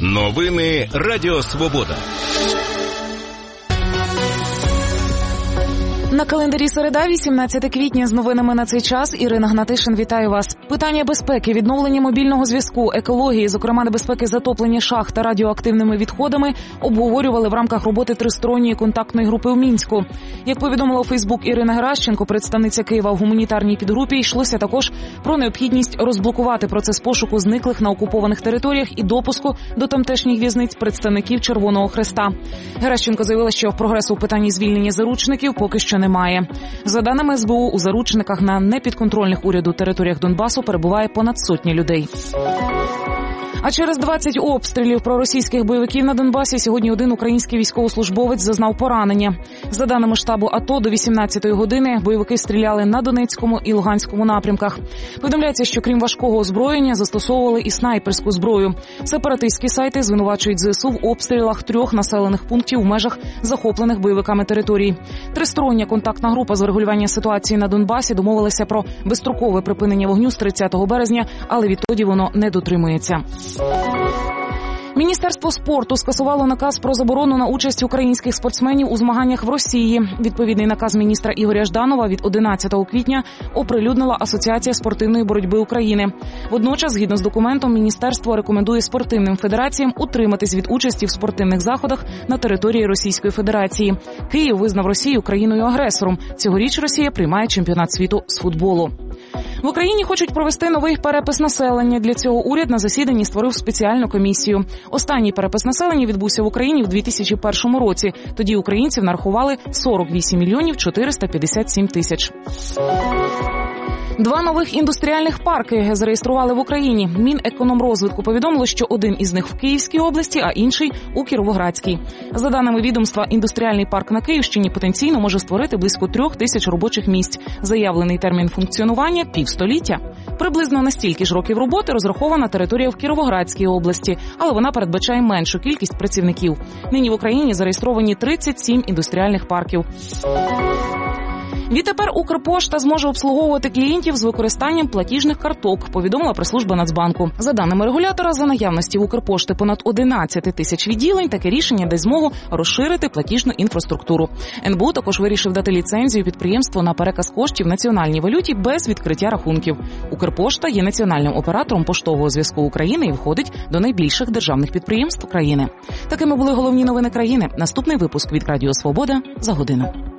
Новини Радіо Свобода. На календарі середа, 18 квітня. З новинами на цей час Ірина Гнатишин, вітаю вас. Питання безпеки, відновлення мобільного зв'язку, екології, зокрема небезпеки затоплення шахт та радіоактивними відходами, обговорювали в рамках роботи тристоронньої контактної групи у Мінську. Як повідомила у Фейсбук Ірина Геращенко, представниця Києва в гуманітарній підгрупі, йшлося також про необхідність розблокувати процес пошуку зниклих на окупованих територіях і допуску до тамтешніх в'язниць представників Червоного Хреста. Геращенко заявила, що прогресу у питанні звільнення заручників поки що немає. За даними СБУ, у заручниках на непідконтрольних уряду територіях Донбасу перебуває понад сотні людей. А через 20 обстрілів проросійських бойовиків на Донбасі сьогодні один український військовослужбовець зазнав поранення. За даними штабу АТО, до 18-ї години бойовики стріляли на Донецькому і Луганському напрямках. Повідомляється, що крім важкого озброєння застосовували і снайперську зброю. Сепаратистські сайти звинувачують ЗСУ в обстрілах 3 населених пунктів в межах захоплених бойовиками територій. Тристороння контактна група з врегулювання ситуації на Донбасі домовилася про безстрокове припинення вогню з 30 березня, але відтоді воно не дотримується. Міністерство спорту скасувало наказ про заборону на участь українських спортсменів у змаганнях в Росії. Відповідний наказ міністра Ігоря Жданова від 11 квітня оприлюднила Асоціація спортивної боротьби України. Водночас, згідно з документом, міністерство рекомендує спортивним федераціям утриматись від участі в спортивних заходах на території Російської Федерації. Київ визнав Росію країною-агресором. Цьогоріч Росія приймає чемпіонат світу з футболу. В Україні хочуть провести новий перепис населення. Для цього уряд на засіданні створив спеціальну комісію. Останній перепис населення відбувся в Україні в 2001 році. Тоді українців нарахували 48 мільйонів 457 тисяч. 2 нових індустріальних парки зареєстрували в Україні. Мінекономрозвитку повідомило, що один із них в Київській області, а інший у Кіровоградській. За даними відомства, індустріальний парк на Київщині потенційно може створити близько 3 тисяч робочих місць. Заявлений термін функціонування – півстоліття. Приблизно на стільки ж років роботи розрахована територія в Кіровоградській області, але вона передбачає меншу кількість працівників. Нині в Україні зареєстровані 37 індустріальних парків. Відтепер Укрпошта зможе обслуговувати клієнтів з використанням платіжних карток, повідомила прес-служба Нацбанку. За даними регулятора, за наявності в Укрпошти понад 11 тисяч відділень, таке рішення дасть змогу розширити платіжну інфраструктуру. НБУ також вирішив дати ліцензію підприємству на переказ коштів в національній валюті без відкриття рахунків. Укрпошта є національним оператором поштового зв'язку України і входить до найбільших державних підприємств країни. Такими були головні новини країни. Наступний випуск від Радіо Свобода за годину.